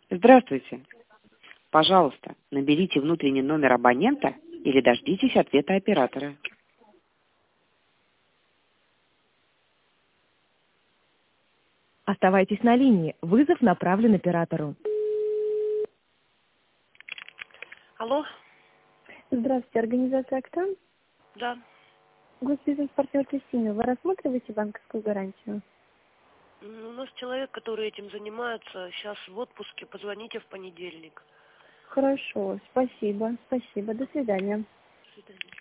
Здравствуйте. Пожалуйста, наберите внутренний номер абонента или дождитесь ответа оператора. Оставайтесь на линии. Вызов направлен оператору. Алло, Здравствуйте, организация «Октан». да. Госбизнес-партнер Кристина, вы рассматриваете банковскую гарантию? У нас человек, который этим занимается, сейчас в отпуске. Позвоните в понедельник. Хорошо, спасибо. До свидания. До свидания.